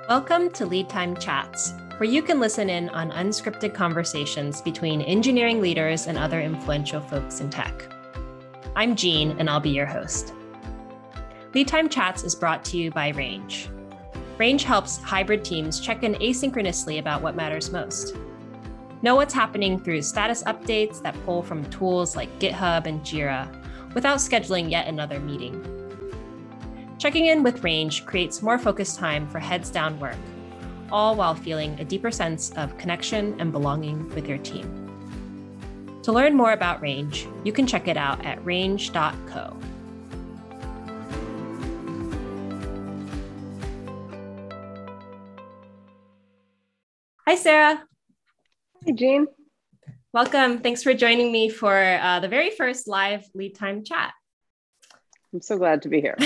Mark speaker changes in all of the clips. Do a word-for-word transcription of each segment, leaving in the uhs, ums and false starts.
Speaker 1: Welcome to Lead Time Chats, where you can listen in on unscripted conversations between engineering leaders and other influential folks in tech. I'm Jean, and I'll be your host. Lead Time Chats is brought to you by Range. Range helps hybrid teams check in asynchronously about what matters most. Know what's happening through status updates that pull from tools like GitHub and Jira without scheduling yet another meeting. Checking in with Range creates more focused time for heads down work, all while feeling a deeper sense of connection and belonging with your team. To learn more about Range, you can check it out at range dot co. Hi, Sarah.
Speaker 2: Hi, Jean.
Speaker 1: Welcome. Thanks for joining me for uh, the very first live Lead Time Chat.
Speaker 2: I'm so glad to be here.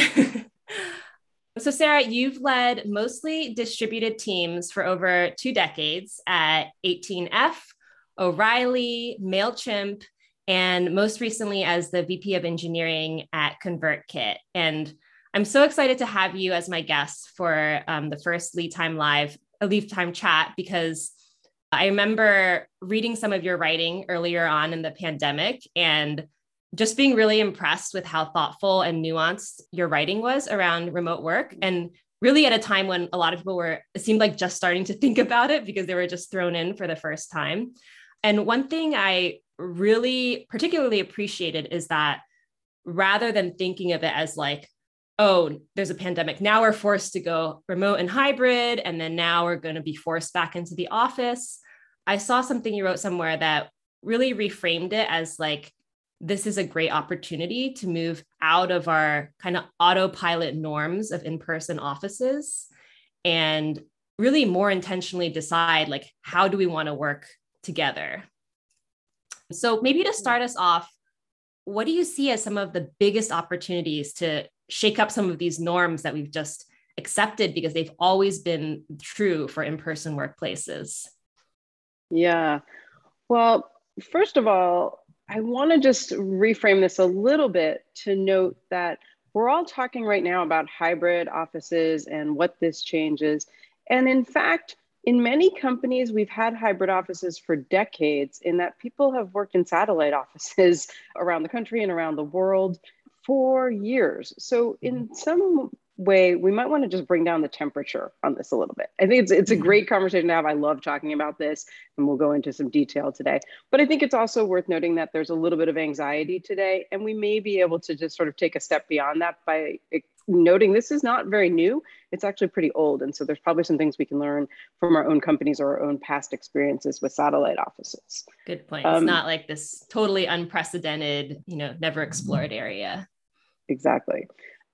Speaker 1: So Sarah, you've led mostly distributed teams for over two decades at eighteen F, O'Reilly, MailChimp, and most recently as the V P of Engineering at ConvertKit. And I'm so excited to have you as my guest for um, the first Lead Time Live, a Lead Time Chat, because I remember reading some of your writing earlier on in the pandemic and just being really impressed with how thoughtful and nuanced your writing was around remote work. And really at a time when a lot of people were, it seemed like just starting to think about it because they were just thrown in for the first time. And one thing I really particularly appreciated is that rather than thinking of it as like, oh, there's a pandemic, now we're forced to go remote and hybrid, and then now we're going to be forced back into the office. I saw something you wrote somewhere that really reframed it as like, this is a great opportunity to move out of our kind of autopilot norms of in-person offices and really more intentionally decide, like, how do we want to work together? So maybe to start us off, what do you see as some of the biggest opportunities to shake up some of these norms that we've just accepted because they've always been true for in-person workplaces?
Speaker 2: Yeah, well, first of all, I want to just reframe this a little bit to note that we're all talking right now about hybrid offices and what this changes. And in fact, in many companies, we've had hybrid offices for decades in that people have worked in satellite offices around the country and around the world for years. So in some way, we might want to just bring down the temperature on this a little bit. I think it's it's a great conversation to have. I love talking about this, and we'll go into some detail today. But I think it's also worth noting that there's a little bit of anxiety today, and we may be able to just sort of take a step beyond that by noting this is not very new. It's actually pretty old. And so there's probably some things we can learn from our own companies or our own past experiences with satellite offices.
Speaker 1: Good point.
Speaker 2: Um,
Speaker 1: it's not like this totally unprecedented, you know, never explored area.
Speaker 2: Exactly.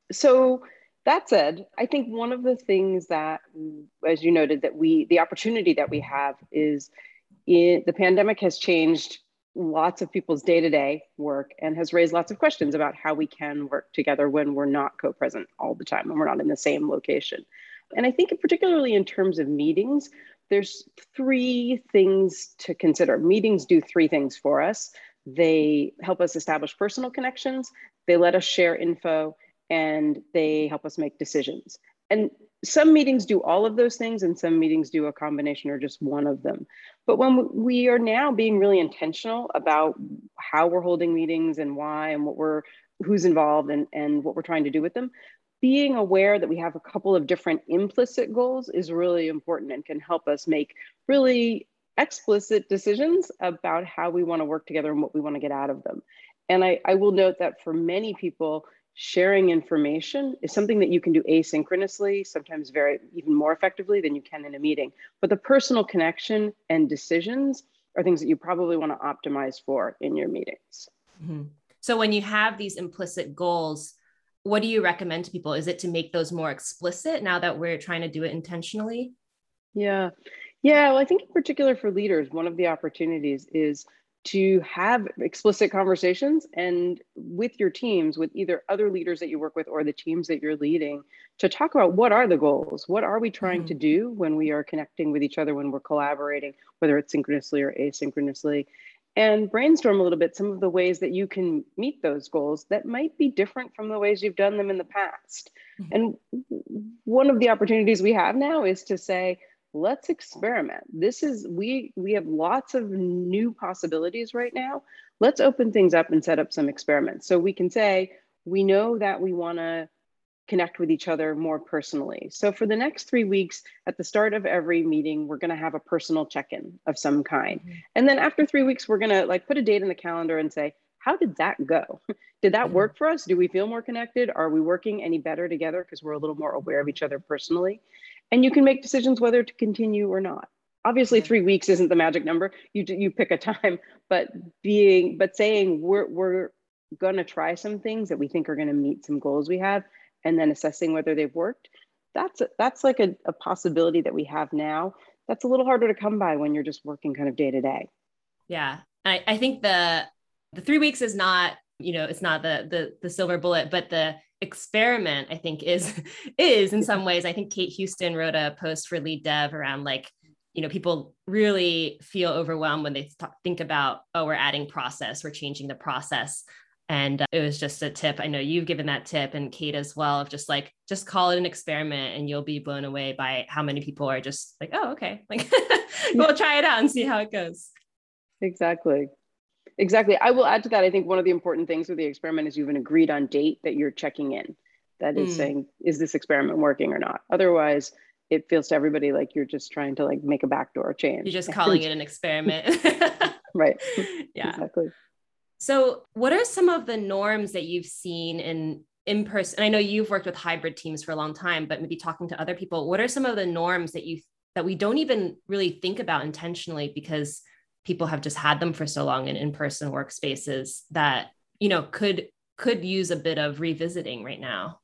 Speaker 2: So that said, I think one of the things that, as you noted, that we, the opportunity that we have is in, the pandemic has changed lots of people's day-to-day work and has raised lots of questions about how we can work together when we're not co-present all the time and we're not in the same location. And I think particularly in terms of meetings, there's three things to consider. Meetings do three things for us. They help us establish personal connections, they let us share info, and they help us make decisions. And some meetings do all of those things, and some meetings do a combination or just one of them. But when we are now being really intentional about how we're holding meetings and why and what we're, who's involved and, and what we're trying to do with them, being aware that we have a couple of different implicit goals is really important and can help us make really explicit decisions about how we want to work together and what we want to get out of them. And I, I will note that for many people, sharing information is something that you can do asynchronously, sometimes very even more effectively than you can in a meeting. But the personal connection and decisions are things that you probably want to optimize for in your meetings.
Speaker 1: Mm-hmm. So when you have these implicit goals, what do you recommend to people? Is it to make those more explicit now that we're trying to do it intentionally?
Speaker 2: Yeah. Yeah, well, I think in particular for leaders, one of the opportunities is to have explicit conversations and with your teams, with either other leaders that you work with or the teams that you're leading, to talk about what are the goals? What are we trying mm-hmm. to do when we are connecting with each other, when we're collaborating, whether it's synchronously or asynchronously? and brainstorm a little bit some of the ways that you can meet those goals that might be different from the ways you've done them in the past. Mm-hmm. And one of the opportunities we have now is to say, let's experiment. This is, we, we have lots of new possibilities right now. Let's open things up and set up some experiments. So we can say, we know that we want to connect with each other more personally. So for the next three weeks, at the start of every meeting, we're going to have a personal check-in of some kind. Mm-hmm. And then after three weeks, we're going to like put a date in the calendar and say, how did that go? Did that mm-hmm. work for us? Do we feel more connected? Are we working any better together because we're a little more aware of each other personally? And you can make decisions whether to continue or not. Obviously, yeah. three weeks isn't the magic number. You you pick a time, but being but saying we're we're going to try some things that we think are going to meet some goals we have, and then assessing whether they've worked. That's that's like a, a possibility that we have now. That's a little harder to come by when you're just working kind of day to day.
Speaker 1: Yeah, I, I think the the three weeks is not, you know, it's not the the the silver bullet, but the experiment, I think, is is in some ways. I think Kate Houston wrote a post for Lead Dev around like, you know, people really feel overwhelmed when they th- think about, oh, we're adding process, we're changing the process. And uh, it was just a tip. I know you've given that tip, and Kate as well, of just like, just call it an experiment and you'll be blown away by how many people are just like, oh, okay, like we'll try it out and see how it goes.
Speaker 2: Exactly. Exactly. I will add to that. I think one of the important things with the experiment is you've an agreed on date that you're checking in. That is mm. saying, is this experiment working or not? Otherwise, it feels to everybody like you're just trying to like make a backdoor change.
Speaker 1: You're just calling it an experiment.
Speaker 2: Right.
Speaker 1: Yeah.
Speaker 2: Exactly.
Speaker 1: So what are some of the norms that you've seen in in person? And I know you've worked with hybrid teams for a long time, but maybe talking to other people, what are some of the norms that you that we don't even really think about intentionally because people have just had them for so long in in-person workspaces that, you know, could could use a bit of revisiting right now?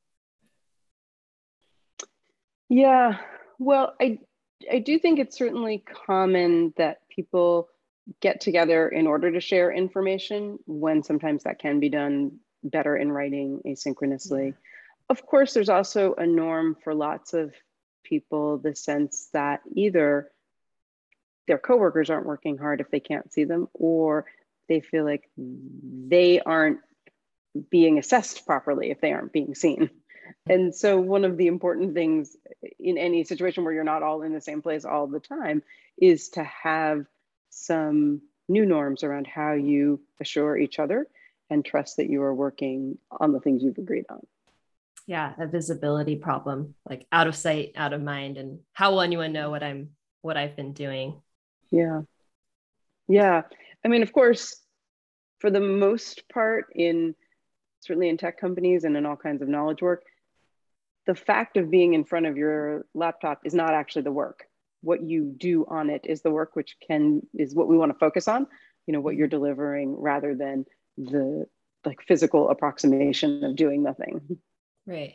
Speaker 2: Yeah, well, I I do think it's certainly common that people get together in order to share information, when sometimes that can be done better in writing asynchronously. Yeah. Of course, there's also a norm for lots of people, the sense that either their coworkers aren't working hard if they can't see them, or they feel like they aren't being assessed properly if they aren't being seen. And so one of the important things in any situation where you're not all in the same place all the time is to have some new norms around how you assure each other and trust that you are working on the things you've agreed on.
Speaker 1: Yeah, a visibility problem, like out of sight, out of mind, and how will anyone know what I'm what I've been doing?
Speaker 2: Yeah. Yeah. I mean, of course, for the most part, in certainly in tech companies and in all kinds of knowledge work, the fact of being in front of your laptop is not actually the work. What you do on it is the work, which can is what we want to focus on, you know, what you're delivering rather than the like physical approximation of doing nothing.
Speaker 1: Right.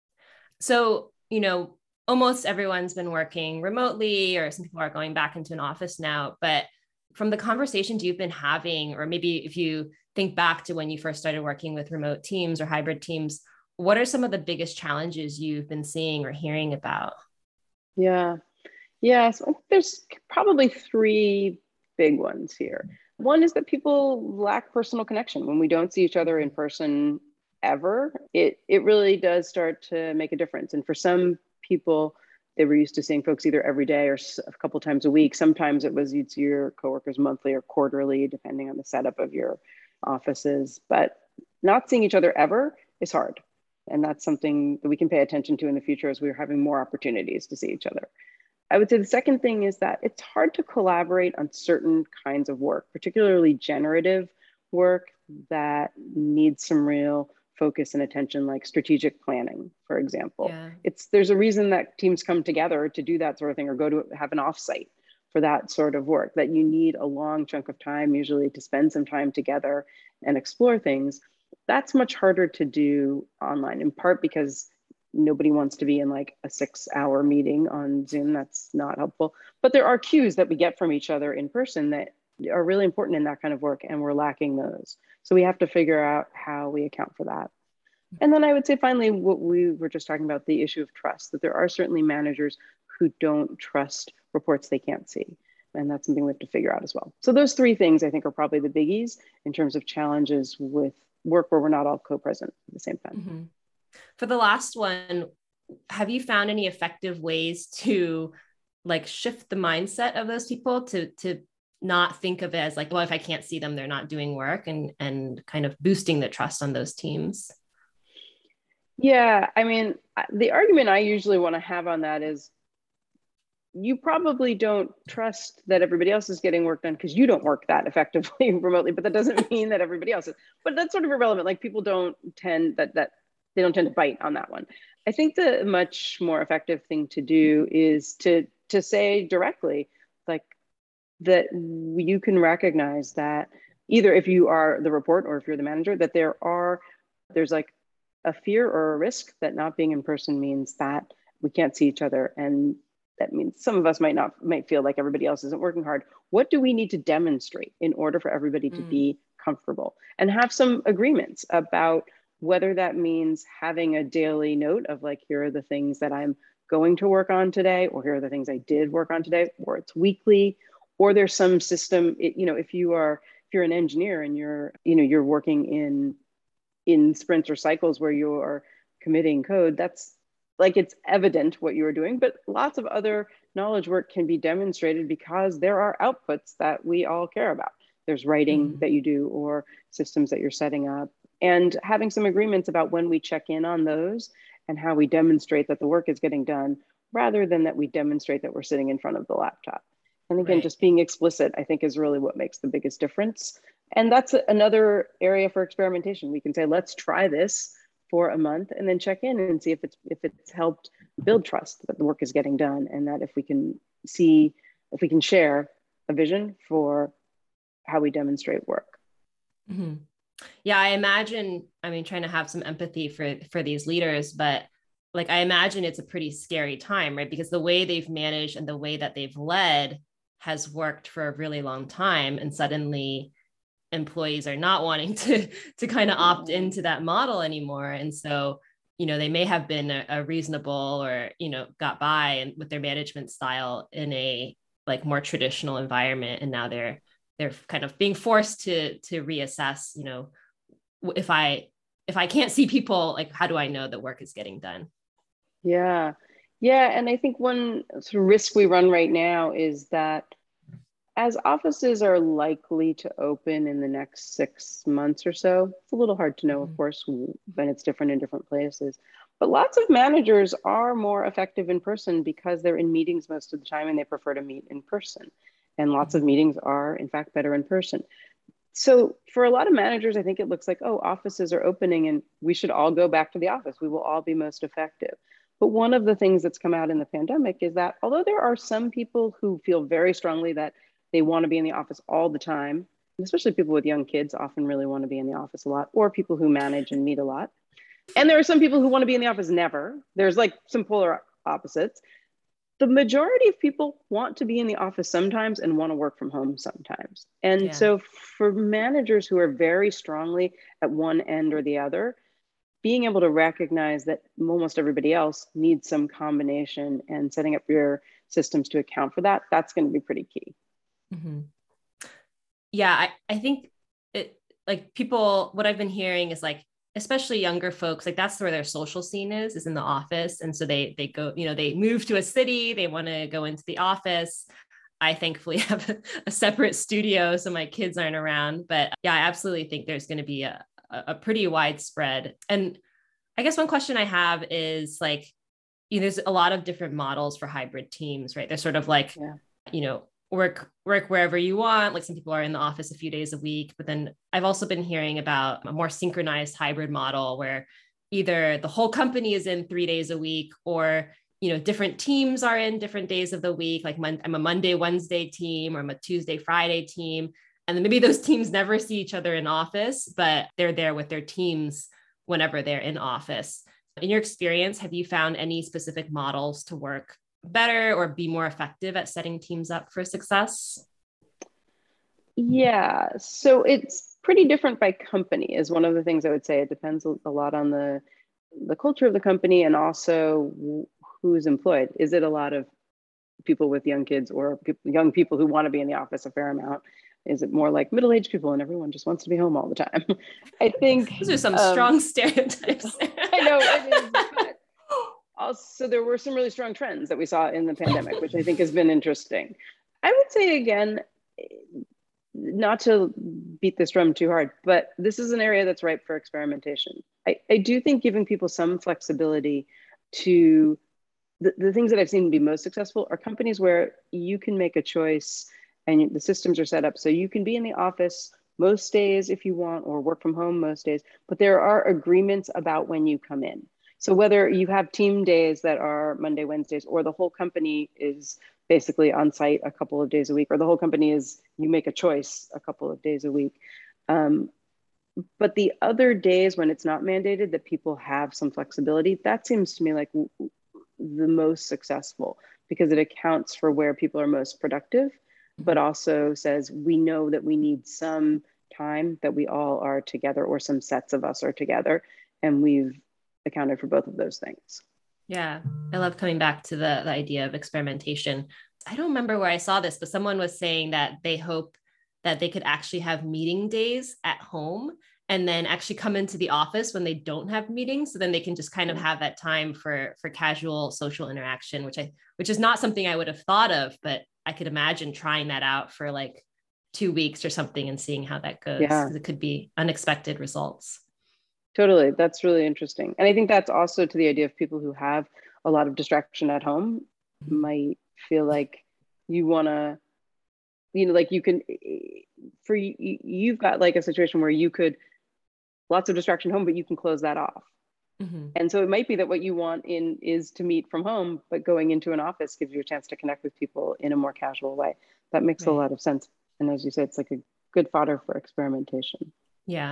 Speaker 1: So, you know, almost everyone's been working remotely, or some people are going back into an office now, but from the conversations you've been having, or maybe if you think back to when you first started working with remote teams or hybrid teams, what are some of the biggest challenges you've been seeing or hearing about?
Speaker 2: Yeah, yeah, so there's probably three big ones here. One is that people lack personal connection. When we don't see each other in person ever, it, it really does start to make a difference. And for some people, they were used to seeing folks either every day or a couple times a week. Sometimes it was you'd see your coworkers monthly or quarterly, depending on the setup of your offices. But not seeing each other ever is hard. And that's something that we can pay attention to in the future as we're having more opportunities to see each other. I would say the second thing is that it's hard to collaborate on certain kinds of work, particularly generative work that needs some real focus and attention, like strategic planning, for example. Yeah. It's there's a reason that teams come together to do that sort of thing, or go to have an offsite for that sort of work, that you need a long chunk of time usually to spend some time together and explore things. That's much harder to do online, in part because nobody wants to be in like a six hour meeting on Zoom. That's not helpful. But there are cues that we get from each other in person that are really important in that kind of work, and we're lacking those. So we have to figure out how we account for that. And then I would say finally, what we were just talking about, the issue of trust, that there are certainly managers who don't trust reports they can't see. And that's something we have to figure out as well. So those three things I think are probably the biggies in terms of challenges with work where we're not all co-present at the same time.
Speaker 1: Mm-hmm. For the last one, have you found any effective ways to like shift the mindset of those people to to not think of it as like, well, if I can't see them, they're not doing work, and and kind of boosting the trust on those teams?
Speaker 2: Yeah, I mean, the argument I usually want to have on that is you probably don't trust that everybody else is getting work done because you don't work that effectively remotely, but that doesn't mean that everybody else is. But that's sort of irrelevant. Like people don't tend that that they don't tend to bite on that one. I think the much more effective thing to do is to to say directly, like that you can recognize that either if you are the report or if you're the manager, that there are there's like a fear or a risk that not being in person means that we can't see each other, and that means some of us might not might feel like everybody else isn't working hard. What do we need to demonstrate in order for everybody to mm. be comfortable, and have some agreements about whether that means having a daily note of like, here are the things that I'm going to work on today, or here are the things I did work on today, or it's weekly, or there's some system, it, you know, if you are, if you're an engineer and you're, you know, you're working in, in sprints or cycles where you are committing code, that's like, it's evident what you are doing, but lots of other knowledge work can be demonstrated because there are outputs that we all care about. There's writing mm-hmm. that you do, or systems that you're setting up, and having some agreements about when we check in on those and how we demonstrate that the work is getting done, rather than that we demonstrate that we're sitting in front of the laptop. And again, right. just being explicit, I think, is really what makes the biggest difference. And that's another area for experimentation. We can say, let's try this for a month and then check in and see if it's if it's helped build trust that the work is getting done, and that if we can see, if we can share a vision for how we demonstrate work.
Speaker 1: Mm-hmm. Yeah, I imagine, I mean, trying to have some empathy for, for these leaders, but like, I imagine it's a pretty scary time, right? Because the way they've managed and the way that they've led has worked for a really long time. And suddenly employees are not wanting to, to kind of opt into that model anymore. And so, you know, they may have been a, a reasonable, or, you know, got by and with their management style in a like more traditional environment. And now they're, they're kind of being forced to, to reassess, you know, if I, if I can't see people, like, how do I know that work is getting done?
Speaker 2: Yeah. Yeah. And I think one sort of risk we run right now is that as offices are likely to open in the next six months or so, it's a little hard to know, of course, when it's different in different places. But lots of managers are more effective in person because they're in meetings most of the time and they prefer to meet in person. And lots of meetings are, in fact, better in person. So for a lot of managers, I think it looks like, oh, offices are opening and we should all go back to the office. We will all be most effective. But one of the things that's come out in the pandemic is that although there are some people who feel very strongly that they want to be in the office all the time, especially people with young kids often really want to be in the office a lot, or people who manage and meet a lot. And there are some people who want to be in the office never. There's like some polar opposites. The majority of people want to be in the office sometimes and want to work from home sometimes. And yeah. so for managers who are very strongly at one end or the other, being able to recognize that almost everybody else needs some combination and setting up your systems to account for that, that's going to be pretty key.
Speaker 1: Mm-hmm. Yeah, I, I think it, like people, what I've been hearing is like, especially younger folks, like that's where their social scene is, is in the office. And so they, they go, you know, they move to a city, they want to go into the office. I thankfully have a, a separate studio, so my kids aren't around, but yeah, I absolutely think there's going to be a, a pretty widespread. And I guess one question I have is like, you know, there's a lot of different models for hybrid teams, right? They're sort of like, yeah. you know, work work wherever you want. Like some people are in the office a few days a week, but then I've also been hearing about a more synchronized hybrid model where either the whole company is in three days a week, or, you know, different teams are in different days of the week. Like mon- I'm a Monday, Wednesday team, or I'm a Tuesday, Friday team. And then maybe those teams never see each other in office, but they're there with their teams whenever they're in office. In your experience, have you found any specific models to work better or be more effective at setting teams up for success?
Speaker 2: Yeah, so it's pretty different by company is one of the things I would say. It depends a lot on the, the culture of the company and also who's employed. Is it a lot of people with young kids or people, young people who want to be in the office a fair amount? Is it more like middle-aged people and everyone just wants to be home all the time? I think
Speaker 1: those are some
Speaker 2: um,
Speaker 1: strong stereotypes.
Speaker 2: I know it is, but also there were some really strong trends that we saw in the pandemic, which I think has been interesting. I would say again, not to beat this drum too hard, but this is an area that's ripe for experimentation. I, I do think giving people some flexibility to the, the things that I've seen be most successful are companies where you can make a choice and the systems are set up so you can be in the office most days if you want, or work from home most days, but there are agreements about when you come in. So whether you have team days that are Monday, Wednesdays, or the whole company is basically on site a couple of days a week, or the whole company is, you make a choice a couple of days a week. Um, but the other days when it's not mandated that people have some flexibility, that seems to me like the most successful because it accounts for where people are most productive, but also says, we know that we need some time that we all are together or some sets of us are together. And we've accounted for both of those things.
Speaker 1: Yeah, I love coming back to the, the idea of experimentation. I don't remember where I saw this, but someone was saying that they hope that they could actually have meeting days at home and then actually come into the office when they don't have meetings. So then they can just kind of have that time for, for casual social interaction, which I, which is not something I would have thought of, but I could imagine trying that out for like two weeks or something and seeing how that goes.
Speaker 2: Yeah.
Speaker 1: Because it could be unexpected results.
Speaker 2: Totally. That's really interesting. And I think that's also to the idea of people who have a lot of distraction at home mm-hmm. might feel like you want to, you know, like you can, for you, you've got like a situation where you could, lots of distraction home, but you can close that off. Mm-hmm. And so it might be that what you want in is to meet from home, but going into an office gives you a chance to connect with people in a more casual way. That makes right. a lot of sense. And as you said, it's like a good fodder for experimentation.
Speaker 1: Yeah.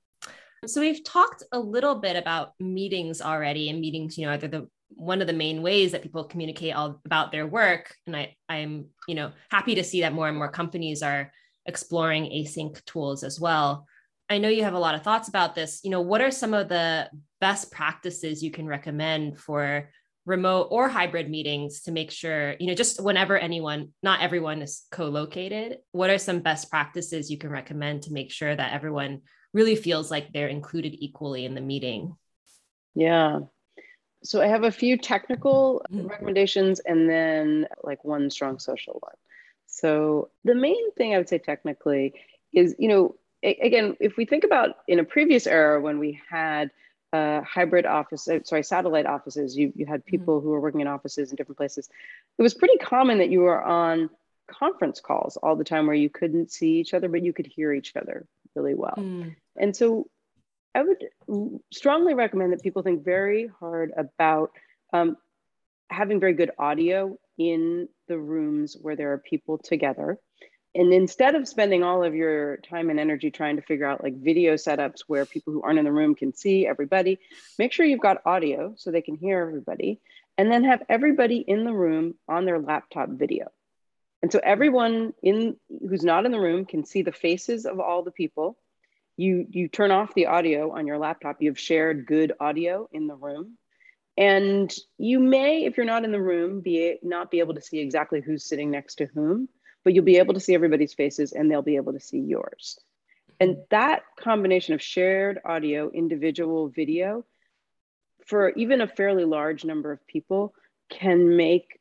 Speaker 1: So we've talked a little bit about meetings already, and meetings, you know, are the one of the main ways that people communicate all about their work. And I, I'm, you know, happy to see that more and more companies are exploring async tools as well. I know you have a lot of thoughts about this. You know, what are some of the best practices you can recommend for remote or hybrid meetings to make sure, you know, just whenever anyone, not everyone is co-located, what are some best practices you can recommend to make sure that everyone really feels like they're included equally in the meeting?
Speaker 2: Yeah. So I have a few technical mm-hmm. recommendations and then like one strong social one. So the main thing I would say technically is, you know, a- again, if we think about in a previous era when we had uh, hybrid office, sorry, satellite offices, you, you had people mm-hmm. who were working in offices in different places. It was pretty common that you were on conference calls all the time where you couldn't see each other, but you could hear each other really well. Mm. And so I would strongly recommend that people think very hard about um, having very good audio in the rooms where there are people together. And instead of spending all of your time and energy trying to figure out like video setups where people who aren't in the room can see everybody, make sure you've got audio so they can hear everybody, and then have everybody in the room on their laptop video. And so everyone in who's not in the room can see the faces of all the people. You, you turn off the audio on your laptop. You've shared good audio in the room. And you may, if you're not in the room, be not be able to see exactly who's sitting next to whom, but you'll be able to see everybody's faces and they'll be able to see yours. And that combination of shared audio, individual video, for even a fairly large number of people can make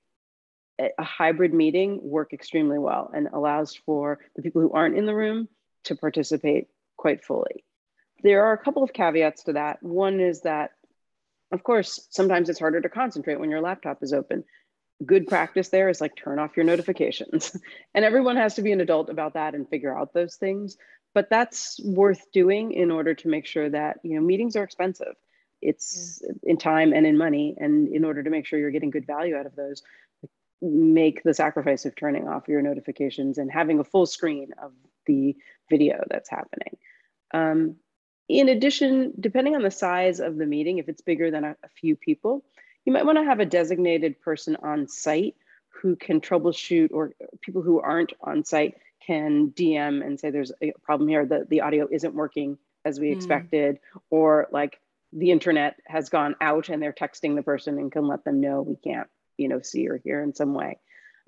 Speaker 2: a hybrid meeting work extremely well and allows for the people who aren't in the room to participate quite fully. There are a couple of caveats to that. One is that, of course, sometimes it's harder to concentrate when your laptop is open. Good practice there is like turn off your notifications. And everyone has to be an adult about that and figure out those things. But that's worth doing in order to make sure that, you know, meetings are expensive. It's yeah. in time and in money. And in order to make sure you're getting good value out of those, make the sacrifice of turning off your notifications and having a full screen of the video that's happening. Um, in addition, depending on the size of the meeting, if it's bigger than a, a few people, you might want to have a designated person on site who can troubleshoot, or people who aren't on site can D M and say there's a problem here, that the audio isn't working as we mm. expected, or like the internet has gone out and they're texting the person and can let them know we can't, you know, see or hear in some way.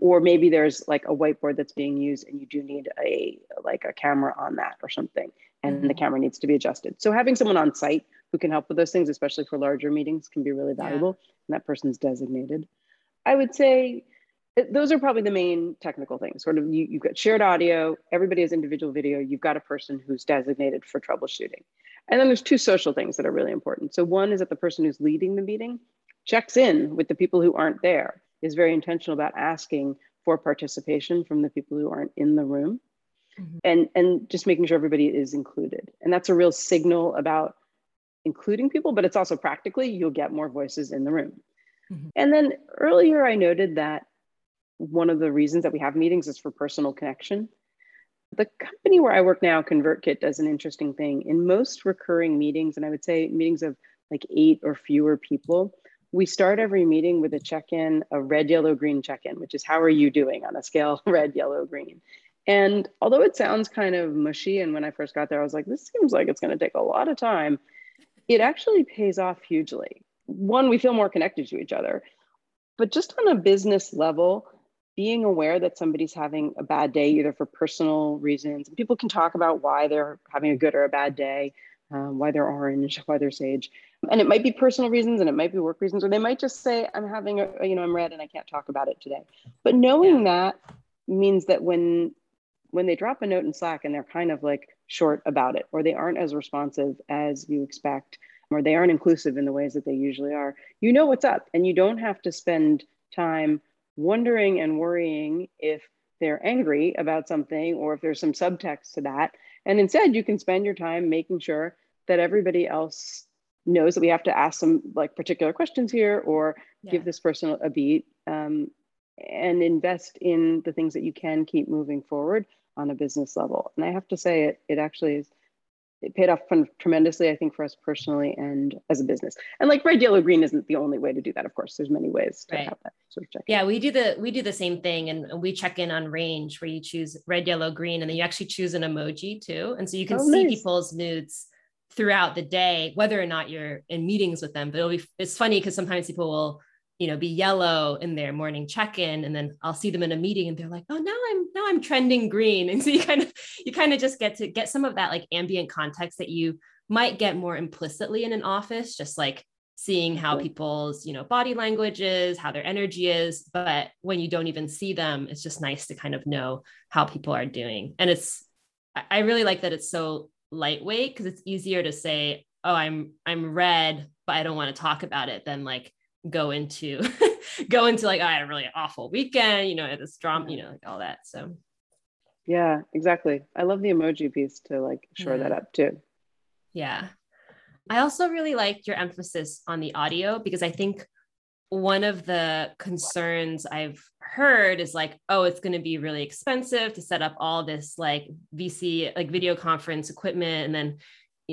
Speaker 2: or maybe there's like a whiteboard that's being used and you do need a like a camera on that or something, and mm-hmm. the camera needs to be adjusted. So having someone on site who can help with those things, especially for larger meetings, can be really valuable. Yeah. And that person's designated. I would say those are probably the main technical things. Sort of you, you've got shared audio, everybody has individual video, you've got a person who's designated for troubleshooting. And then there's two social things that are really important. So one is that the person who's leading the meeting checks in with the people who aren't there, is very intentional about asking for participation from the people who aren't in the room, mm-hmm. and, and just making sure everybody is included. And that's a real signal about including people, but it's also practically, you'll get more voices in the room. Mm-hmm. And then earlier I noted that one of the reasons that we have meetings is for personal connection. The company where I work now, ConvertKit, does an interesting thing. In most recurring meetings, and I would say meetings of like eight or fewer people, we start every meeting with a check-in, a red, yellow, green check-in, which is how are you doing on a scale red, yellow, green. And although it sounds kind of mushy, and when I first got there, I was like, this seems like it's going to take a lot of time, it actually pays off hugely. One, we feel more connected to each other, but just on a business level, being aware that somebody's having a bad day, either for personal reasons, and people can talk about why they're having a good or a bad day, um, why they're orange, why they're sage. And it might be personal reasons and it might be work reasons, or they might just say, I'm having a, you know, I'm red and I can't talk about it today. But knowing yeah. that means that when, when they drop a note in Slack and they're kind of like short about it, or they aren't as responsive as you expect, or they aren't inclusive in the ways that they usually are, you know what's up, and you don't have to spend time wondering and worrying if they're angry about something or if there's some subtext to that. And instead, you can spend your time making sure that everybody else knows that we have to ask some like particular questions here, or yeah. give this person a beat, um, and invest in the things that you can keep moving forward on a business level. And I have to say, it it actually is, it paid off tremendously, I think, for us personally and as a business. And like red, yellow, green isn't the only way to do that. Of course, there's many ways to right. have that sort of check.
Speaker 1: Yeah, we do the we do the same thing, and we check in on range where you choose red, yellow, green, and then you actually choose an emoji too, and so you can oh, see nice. people's moods throughout the day, whether or not you're in meetings with them. But it'll be it's funny because sometimes people will, you know, be yellow in their morning check-in, and then I'll see them in a meeting and they're like, oh, now I'm now I'm trending green. And so you kind of you kind of just get to get some of that like ambient context that you might get more implicitly in an office, just like seeing how people's, you know, body language is, how their energy is. But when you don't even see them, it's just nice to kind of know how people are doing. And it's I really like that it's so lightweight, because it's easier to say, oh, I'm I'm red, but I don't want to talk about it, than like go into go into like, oh, I had a really awful weekend, you know, at this drama, you know, like all that. So
Speaker 2: yeah, exactly. I love the emoji piece to like shore yeah. that up too.
Speaker 1: Yeah. I also really liked your emphasis on the audio, because I think one of the concerns I've heard is like, oh, it's going to be really expensive to set up all this like V C, like video conference equipment. And then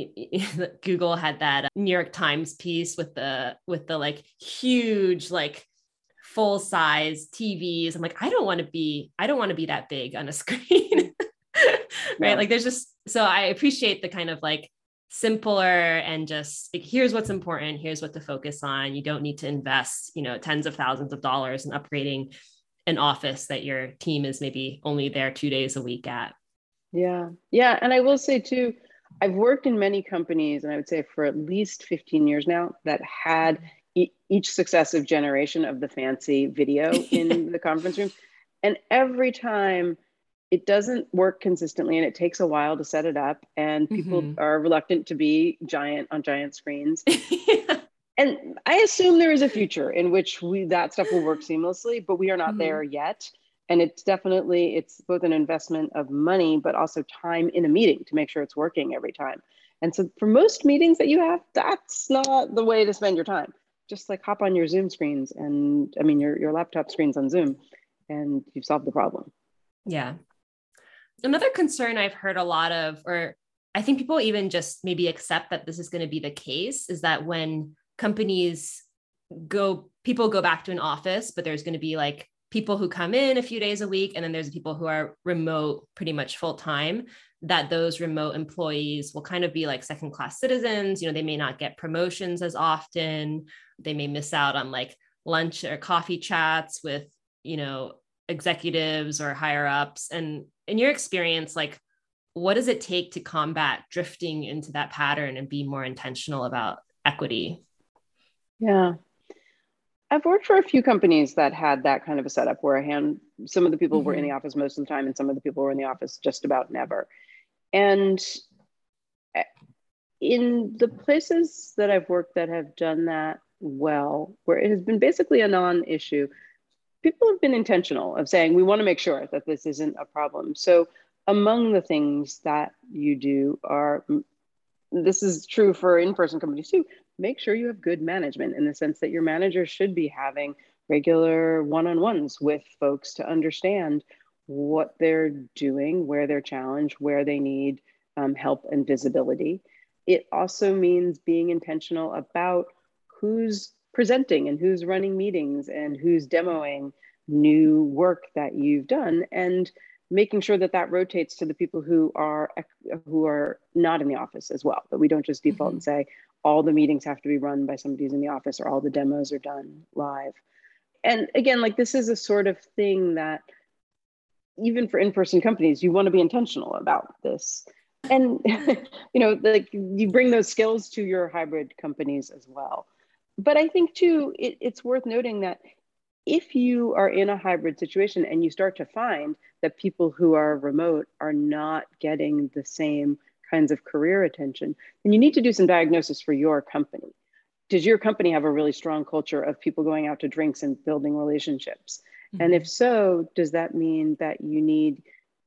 Speaker 1: Google had that New York Times piece with the, with the like huge, like full size T Vs. I'm like, I don't want to be, I don't want to be that big on a screen. Right. Yeah. Like there's just, so I appreciate the kind of like simpler and just like, here's what's important. Here's what to focus on. You don't need to invest, you know, tens of thousands of dollars in upgrading an office that your team is maybe only there two days a week at.
Speaker 2: Yeah. Yeah. And I will say too, I've worked in many companies, and I would say for at least fifteen years now, that had e- each successive generation of the fancy video in the conference room. And every time it doesn't work consistently, and it takes a while to set it up, and people mm-hmm. are reluctant to be giant on giant screens. yeah. And I assume there is a future in which we that stuff will work seamlessly, but we are not mm-hmm. there yet. And it's definitely, it's both an investment of money, but also time in a meeting to make sure it's working every time. And so for most meetings that you have, that's not the way to spend your time. Just like hop on your Zoom screens and, I mean, your, your laptop screens on Zoom, and you've solved the problem.
Speaker 1: Yeah. Another concern I've heard a lot of, or I think people even just maybe accept that this is going to be the case, is that when companies go, people go back to an office, but there's going to be like people who come in a few days a week, and then there's people who are remote pretty much full time, that those remote employees will kind of be like second class citizens. You know, they may not get promotions as often. They may miss out on like lunch or coffee chats with, you know, executives or higher ups? And in your experience, like, what does it take to combat drifting into that pattern and be more intentional about equity?
Speaker 2: Yeah. I've worked for a few companies that had that kind of a setup where a hand, some of the people were in the
Speaker 1: Mm-hmm.
Speaker 2: office most of the time and some of the people were in the office just about never. And in the places that I've worked that have done that well, where it has been basically a non-issue, people have been intentional of saying, we want to make sure that this isn't a problem. So among the things that you do are, this is true for in-person companies too, make sure you have good management in the sense that your manager should be having regular one-on-ones with folks to understand what they're doing, where they're challenged, where they need um, help and visibility. It also means being intentional about who's presenting and who's running meetings and who's demoing new work that you've done, and making sure that that rotates to the people who are who are not in the office as well. That we don't just default
Speaker 1: Mm-hmm.
Speaker 2: and say all the meetings have to be run by somebody who's in the office or all the demos are done live. And again, like this is a sort of thing that even for in-person companies, you want to be intentional about this. And you know, like you bring those skills to your hybrid companies as well. But I think too, it, it's worth noting that if you are in a hybrid situation and you start to find that people who are remote are not getting the same kinds of career attention, then you need to do some diagnosis for your company. Does your company have a really strong culture of people going out to drinks and building relationships? Mm-hmm. And if so, does that mean that you need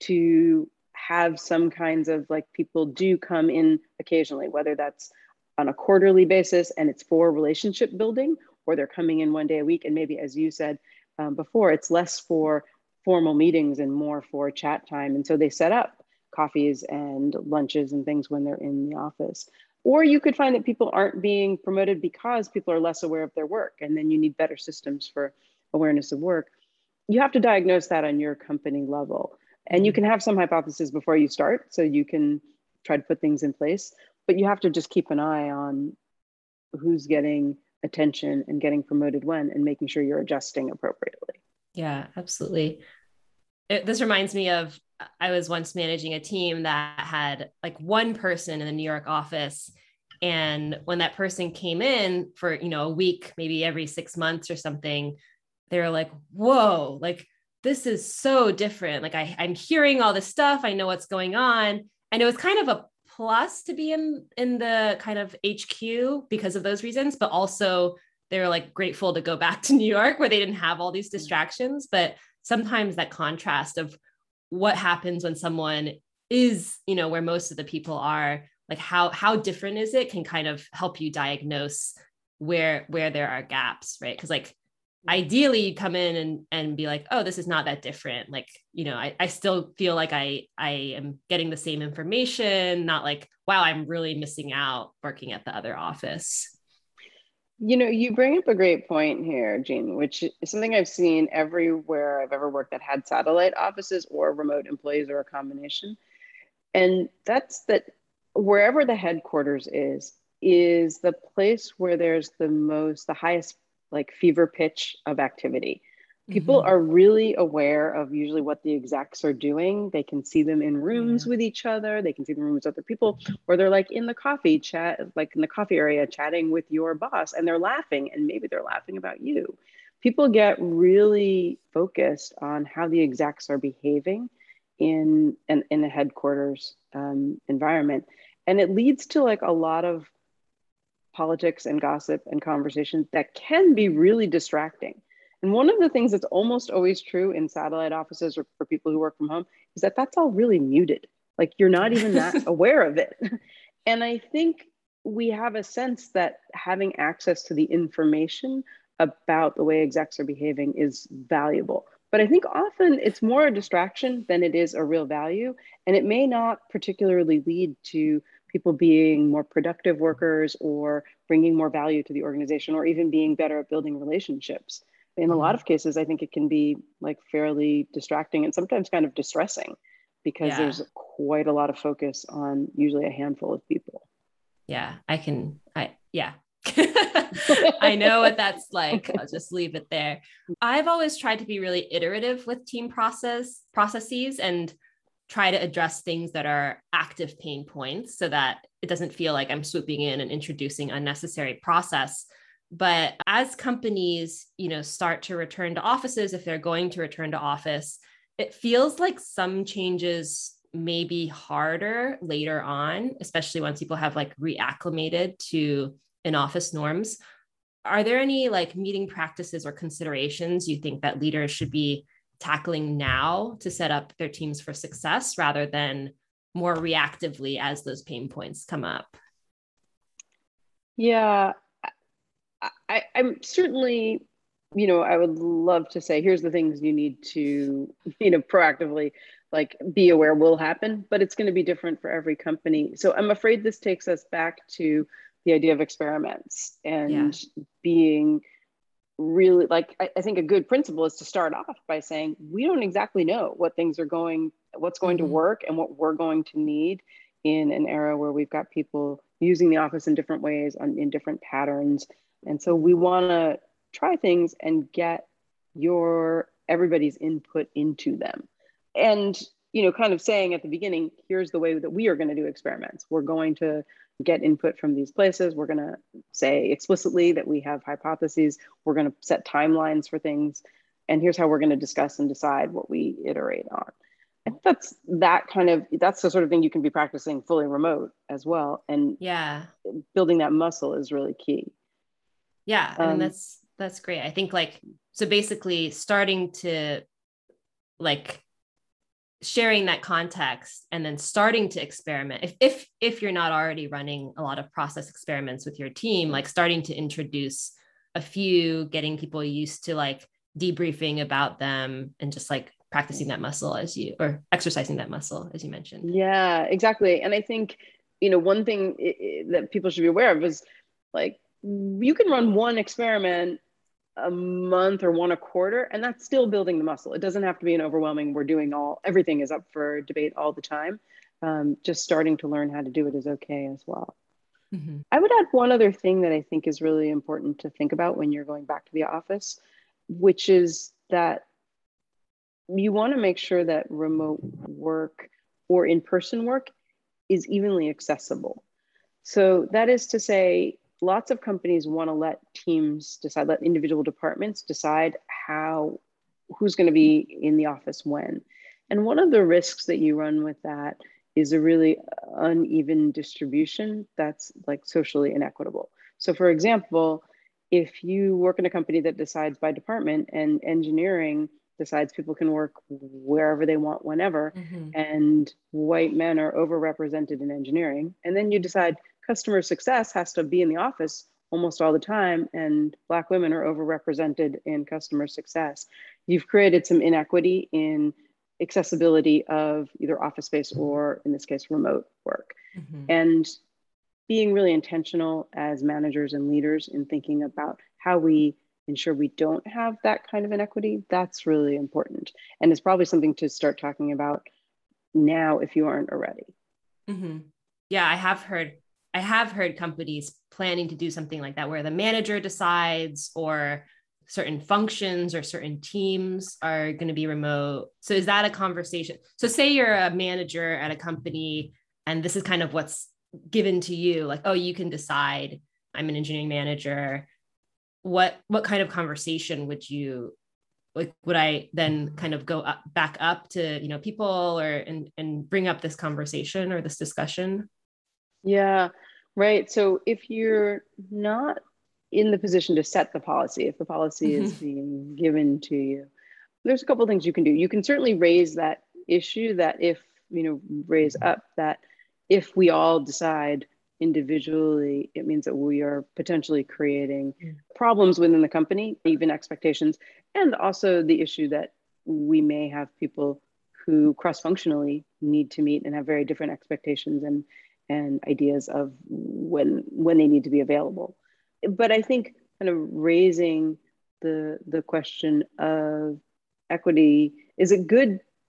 Speaker 2: to have some kinds of like people do come in occasionally, whether that's on a quarterly basis and it's for relationship building, or they're coming in one day a week. And maybe, as you said um, before, it's less for formal meetings and more for chat time. And so they set up coffees and lunches and things when they're in the office. Or you could find that people aren't being promoted because people are less aware of their work. And then you need better systems for awareness of work. You have to diagnose that on your company level. And mm-hmm. you can have some hypotheses before you start, so you can try to put things in place. But you have to just keep an eye on who's getting attention and getting promoted when, and making sure you're adjusting appropriately.
Speaker 1: Yeah, absolutely. It, this reminds me of, I was once managing a team that had like one person in the New York office. And when that person came in for, you know, a week, maybe every six months or something, they were like, whoa, like, this is so different. Like I, I'm hearing all this stuff. I know what's going on. And it was kind of a plus to be in, in the kind of H Q because of those reasons, but also they were like grateful to go back to New York where they didn't have all these distractions. But sometimes that contrast of what happens when someone is, you know, where most of the people are, like how, how different is it, can kind of help you diagnose where, where there are gaps, right? Because like, ideally you come in and, and be like, oh, this is not that different. Like, you know, I, I still feel like I, I am getting the same information, not like, wow, I'm really missing out working at the other office.
Speaker 2: You know, you bring up a great point here, Jean, which is something I've seen everywhere I've ever worked that had satellite offices or remote employees or a combination. And that's that wherever the headquarters is, is the place where there's the most, the highest like fever pitch of activity. People mm-hmm. are really aware of usually what the execs are doing. They can see them in rooms yeah. with each other. They can see them in rooms with other people, or they're like in the coffee chat, like in the coffee area chatting with your boss, and they're laughing, and maybe they're laughing about you. People get really focused on how the execs are behaving in in, in a headquarters um, environment. And it leads to like a lot of politics and gossip and conversations that can be really distracting. And one of the things that's almost always true in satellite offices or for people who work from home is that that's all really muted. Like you're not even that aware of it. And I think we have a sense that having access to the information about the way execs are behaving is valuable. But I think often it's more a distraction than it is a real value. And it may not particularly lead to people being more productive workers or bringing more value to the organization or even being better at building relationships. In a lot of cases, I think it can be like fairly distracting and sometimes kind of distressing because yeah. there's quite a lot of focus on usually a handful of people.
Speaker 1: Yeah, I can, I, yeah, I know what that's like. I'll just leave it there. I've always tried to be really iterative with team process processes and try to address things that are active pain points so that it doesn't feel like I'm swooping in and introducing unnecessary process. But as companies, you know, start to return to offices, if they're going to return to office, it feels like some changes may be harder later on, especially once people have like reacclimated to in-office norms. Are there any like meeting practices or considerations you think that leaders should be tackling now to set up their teams for success rather than more reactively as those pain points come up?
Speaker 2: Yeah, I, I'm certainly, you know, I would love to say, here's the things you need to, you know, proactively like be aware will happen, but it's going to be different for every company. So I'm afraid this takes us back to the idea of experiments and yeah. being really like, I, I think a good principle is to start off by saying, we don't exactly know what things are going, what's going mm-hmm. to work and what we're going to need in an era where we've got people using the office in different ways, on, in different patterns. And so we want to try things and get your everybody's input into them. And, you know, kind of saying at the beginning, here's the way that we are going to do experiments. We're going to get input from these places. We're going to say explicitly that we have hypotheses. We're going to set timelines for things. And here's how we're going to discuss and decide what we iterate on. And that's that kind of, that's the sort of thing you can be practicing fully remote as well. And
Speaker 1: yeah,
Speaker 2: building that muscle is really key.
Speaker 1: Yeah, I mean, um, that's that's great. I think like, so basically starting to like sharing that context and then starting to experiment. If if if you're not already running a lot of process experiments with your team, like starting to introduce a few, getting people used to like debriefing about them and just like practicing that muscle as you, or exercising that muscle as you mentioned.
Speaker 2: Yeah, exactly. And I think, you know, one thing that people should be aware of is like, you can run one experiment a month or one a quarter, and that's still building the muscle. It doesn't have to be an overwhelming, we're doing all, everything is up for debate all the time. Um, just starting to learn how to do it is okay as well. Mm-hmm. I would add one other thing that I think is really important to think about when you're going back to the office, which is that you want to make sure that remote work or in-person work is evenly accessible. So that is to say, lots of companies want to let teams decide, let individual departments decide how, who's going to be in the office when. And one of the risks that you run with that is a really uneven distribution that's like socially inequitable. So for example, if you work in a company that decides by department and engineering decides people can work wherever they want, whenever, mm-hmm. and white men are overrepresented in engineering, and then you decide customer success has to be in the office almost all the time, and Black women are overrepresented in customer success. You've created some inequity in accessibility of either office space or, in this case, remote work. Mm-hmm. And being really intentional as managers and leaders in thinking about how we ensure we don't have that kind of inequity, that's really important. And it's probably something to start talking about now if you aren't already.
Speaker 1: Mm-hmm. Yeah, I have heard I have heard companies planning to do something like that, where the manager decides, or certain functions or certain teams are going to be remote. So is that a conversation? So say you're a manager at a company and this is kind of what's given to you, like, oh, you can decide, I'm an engineering manager. What, what kind of conversation would you, like, would I then kind of go up, back up to, you know, people or, and, and bring up this conversation or this discussion?
Speaker 2: Yeah, right. So if you're not in the position to set the policy, if the policy mm-hmm. is being given to you, there's a couple of things you can do. You can certainly raise that issue that if, you know, raise up that if we all decide individually, it means that we are potentially creating mm. problems within the company, even expectations, and also the issue that we may have people who cross-functionally need to meet and have very different expectations and and ideas of when when they need to be available. But I think kind of raising the the question of equity is a good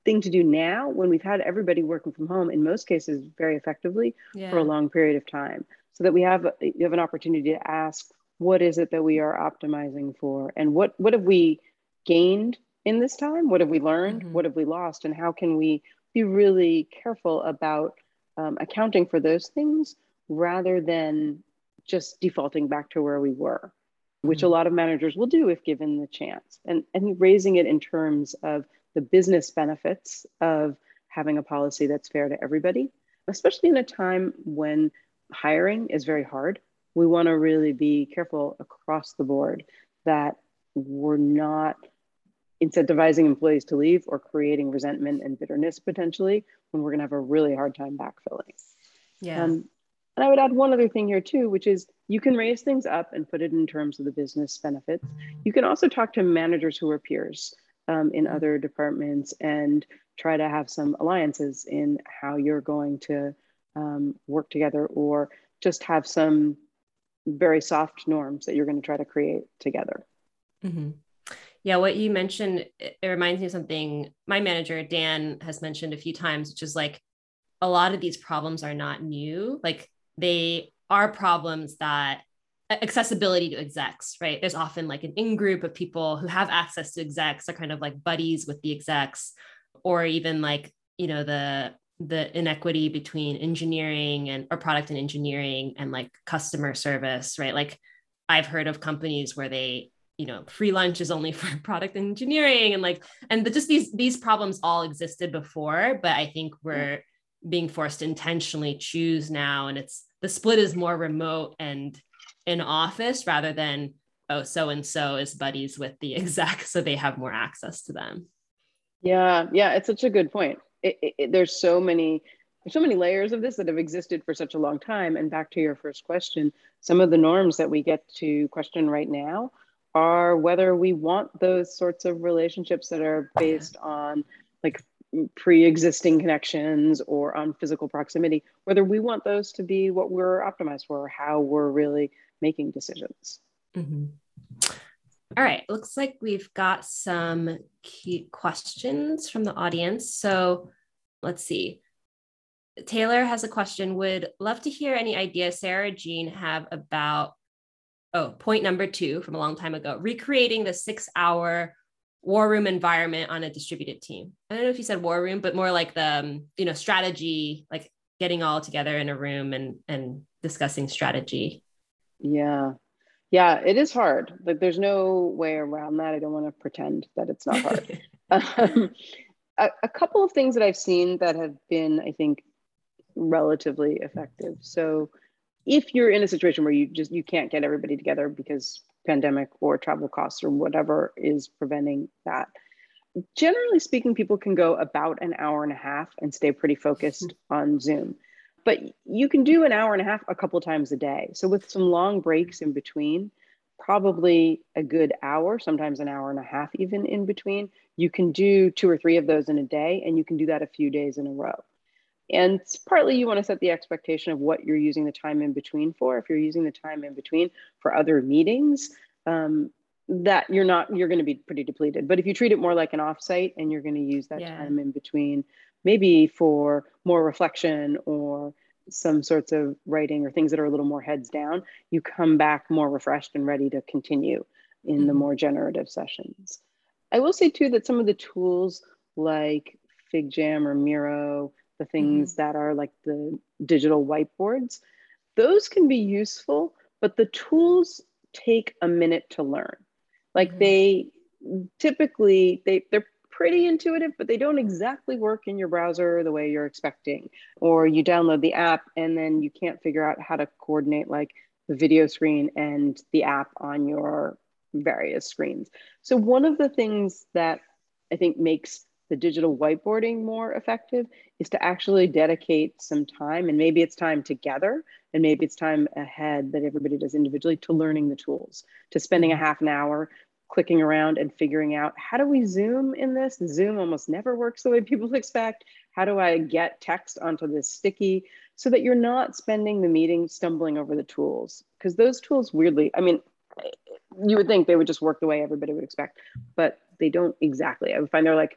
Speaker 2: thing to do now when we've had everybody working from home, in most cases, very effectively for a
Speaker 1: Yeah.
Speaker 2: long period of time, so that we have, you have an opportunity to ask, what is it that we are optimizing for? And what, what have we gained in this time? What have we learned?
Speaker 1: Mm-hmm.
Speaker 2: What have we lost? And how can we be really careful about um, accounting for those things rather than just defaulting back to where we were, which a
Speaker 1: Mm-hmm.
Speaker 2: lot of managers will do if given the chance, and, and raising it in terms of the business benefits of having a policy that's fair to everybody, especially in a time when hiring is very hard. We want to really be careful across the board that we're not incentivizing employees to leave or creating resentment and bitterness potentially when we're going to have a really hard time backfilling.
Speaker 1: Yeah.
Speaker 2: Um, and I would add one other thing here too, which is you can raise things up and put it in terms of the business benefits. You can also talk to managers who are peers um, in
Speaker 1: Mm-hmm.
Speaker 2: other departments and try to have some alliances in how you're going to um, work together, or just have some very soft norms that you're going to try to create together.
Speaker 1: Mm-hmm. Yeah, what you mentioned, it it reminds me of something my manager, Dan, has mentioned a few times, which is like a lot of these problems are not new. Like they are problems that accessibility to execs, right? There's often like an in-group of people who have access to execs, are kind of like buddies with the execs, or even like, you know, the the inequity between engineering and or product and engineering and like customer service, right? Like I've heard of companies where they, you know, free lunch is only for product engineering, and like, and the, just these these problems all existed before, but I think
Speaker 2: Yeah.
Speaker 1: we're being forced to intentionally choose now, and it's the split is more remote and in office rather than, oh, so and so is buddies with the exec so they have more access to them.
Speaker 2: Yeah, yeah, it's such a good point. It, it, it- there's so many, there's so many layers of this that have existed for such a long time. And back to your first question, some of the norms that we get to question right now are whether we want those sorts of relationships that are
Speaker 1: Yeah.
Speaker 2: based on like pre-existing connections or on physical proximity, whether we want those to be what we're optimized for, or how we're really making decisions.
Speaker 1: Mm-hmm. All right, looks like we've got some key questions from the audience. So let's see. Taylor has a question. Would love to hear any ideas Sarah or Jean have about, oh, point number two from a long time ago, recreating the six hour war room environment on a distributed team. I don't know if you said war room, but more like the, um, you know, strategy, like getting all together in a room and, and discussing strategy.
Speaker 2: Yeah. Yeah, it is hard. Like, there's no way around that. I don't want to pretend that it's not hard. Um, a, a couple of things that I've seen that have been, I think, relatively effective. So, if you're in a situation where you just you can't get everybody together because pandemic or travel costs or whatever is preventing that, generally speaking, people can go about an hour and a half and stay pretty focused on Zoom. But you can do an hour and a half a couple times a day. So with some long breaks in between, probably a good hour, sometimes an hour and a half even in between, you can do two or three of those in a day, and you can do that a few days in a row. And partly you want to set the expectation of what you're using the time in between for. If you're using the time in between for other meetings, um, that you're not, you're going to be pretty depleted. But if you treat it more like an offsite and you're going to use that
Speaker 1: Yeah.
Speaker 2: time in between, maybe for more reflection or some sorts of writing or things that are a little more heads down, you come back more refreshed and ready to continue in the
Speaker 1: Mm-hmm.
Speaker 2: more generative sessions. I will say too that some of the tools like FigJam or Miro, the
Speaker 1: Mm-hmm.
Speaker 2: things that are like the digital whiteboards, those can be useful, but the tools take a minute to learn. Like,
Speaker 1: Mm-hmm.
Speaker 2: they typically, they, they're pretty intuitive, but they don't exactly work in your browser the way you're expecting. Or you download the app and then you can't figure out how to coordinate like the video screen and the app on your various screens. So one of the things that I think makes the digital whiteboarding more effective is to actually dedicate some time, and maybe it's time together and maybe it's time ahead that everybody does individually, to learning the tools, to spending a
Speaker 1: Mm-hmm.
Speaker 2: half an hour clicking around and figuring out, how do we Zoom in this? Zoom almost never works the way people expect. How do I get text onto this sticky, so that you're not spending the meeting stumbling over the tools? Because those tools, weirdly, I mean, you would think they would just work the way everybody would expect, but they don't exactly. I would find they're like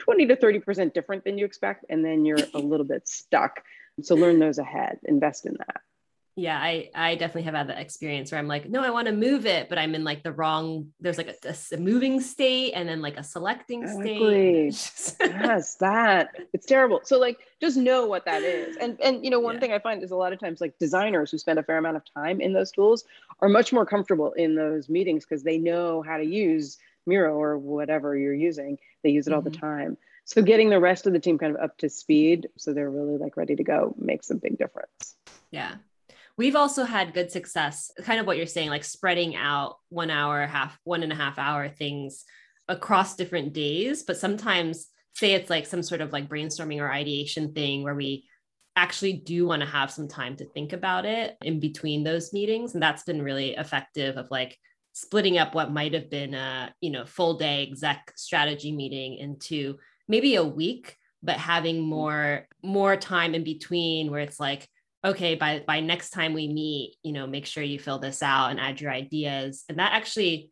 Speaker 2: twenty to thirty percent different than you expect, and then you're a little bit stuck. So learn those ahead, invest in that.
Speaker 1: Yeah, I I definitely have had that experience where I'm like, no, I want to move it, but I'm in like the wrong, there's like a, a moving state and then like a selecting
Speaker 2: Exactly.
Speaker 1: state.
Speaker 2: Yes, that it's terrible. So like just know what that is. And and you know, one
Speaker 1: Yeah.
Speaker 2: thing I find is a lot of times like designers who spend a fair amount of time in those tools are much more comfortable in those meetings because they know how to use Miro or whatever you're using. They use it all the
Speaker 1: Mm-hmm.
Speaker 2: time. So getting the rest of the team kind of up to speed so they're really like ready to go makes a big difference.
Speaker 1: Yeah. We've also had good success, kind of what you're saying, like spreading out one hour, half, one and a half hour things across different days. But sometimes, say it's like some sort of like brainstorming or ideation thing where we actually do want to have some time to think about it in between those meetings. And that's been really effective of like splitting up what might have been a, you know, full day exec strategy meeting into maybe a week, but having more, more time in between where it's like, okay, by, by next time we meet, you know, make sure you fill this out and add your ideas. And that actually,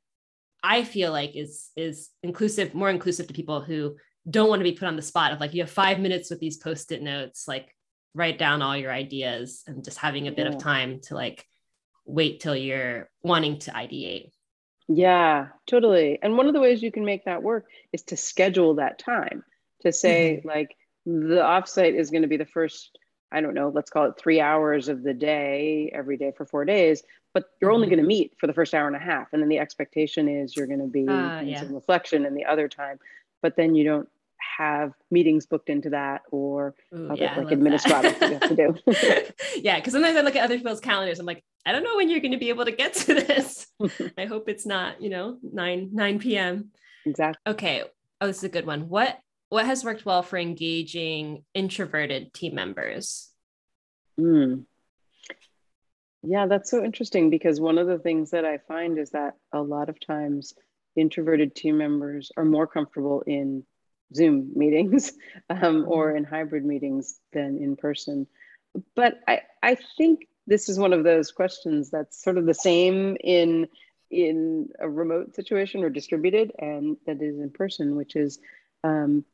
Speaker 1: I feel like is, is inclusive, more inclusive to people who don't want to be put on the spot of like, you have five minutes with these Post-it notes, like write down all your ideas and just having a bit
Speaker 2: Yeah.
Speaker 1: of time to like, wait till you're wanting to ideate.
Speaker 2: Yeah, totally. And one of the ways you can make that work is to schedule that time to say mm-hmm. like the offsite is going to be the first, I don't know, let's call it three hours of the day every day for four days, but you're mm-hmm. only going to meet for the first hour and a half. And then the expectation is you're going to be
Speaker 1: uh,
Speaker 2: doing
Speaker 1: yeah.
Speaker 2: some reflection in the other time, but then you don't have meetings booked into that or
Speaker 1: Ooh,
Speaker 2: other
Speaker 1: yeah,
Speaker 2: like administrative you have to do.
Speaker 1: Yeah, because sometimes I look at other people's calendars. I'm like, I don't know when you're going to be able to get to this. I hope it's not, you know, nine nine p.m.
Speaker 2: Exactly.
Speaker 1: Okay. Oh, this is a good one. What what has worked well for engaging introverted team members?
Speaker 2: Mm. Yeah, that's so interesting because one of the things that I find is that a lot of times introverted team members are more comfortable in Zoom meetings um, or in hybrid meetings than in person. But I, I think this is one of those questions that's sort of the same in, in a remote situation or distributed and that is in person, which is um,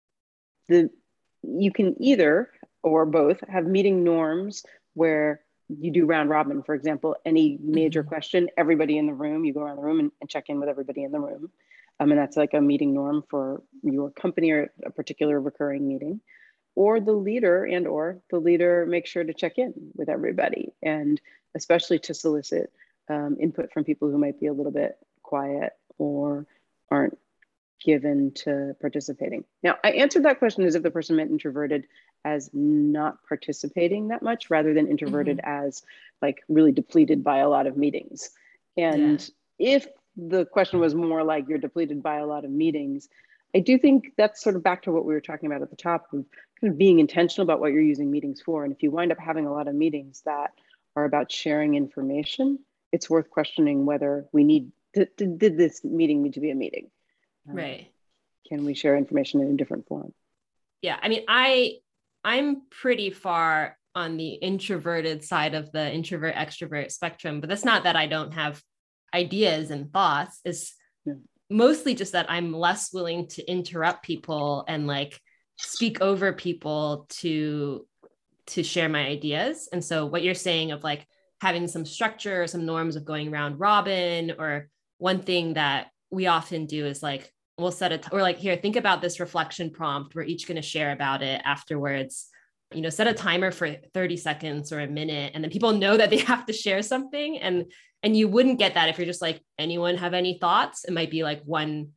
Speaker 2: the you can either or both have meeting norms where you do round robin, for example, any major mm-hmm. question, everybody in the room, you go around the room and, and check in with everybody in the room. Um, and that's like a meeting norm for your company or a particular recurring meeting. Or the leader and or the leader make sure to check in with everybody and especially to solicit um, input from people who might be a little bit quiet or aren't given to participating. Now, I answered that question as if the person meant introverted as not participating that much rather than introverted mm-hmm. as like really depleted by a lot of meetings. And yeah. if the question was more like you're depleted by a lot of meetings, I do think that's sort of back to what we were talking about at the top of kind of being intentional about what you're using meetings for. And if you wind up having a lot of meetings that are about sharing information, it's worth questioning whether we need, to, to, did this meeting need to be a meeting?
Speaker 1: Right. Um,
Speaker 2: can we share information in a different form?
Speaker 1: Yeah. I mean, I, I'm pretty far on the introverted side of the introvert extrovert spectrum, but that's not that I don't have ideas and thoughts. It's yeah. mostly just that I'm less willing to interrupt people and like speak over people to, to share my ideas. And so what you're saying of like having some structure, some norms of going round robin, or one thing that we often do is like, we'll set a, t- or like, here, think about this reflection prompt. We're each going to share about it afterwards, you know, set a timer for thirty seconds or a minute. And then people know that they have to share something. And, and you wouldn't get that if you're just like, anyone have any thoughts? It might be like one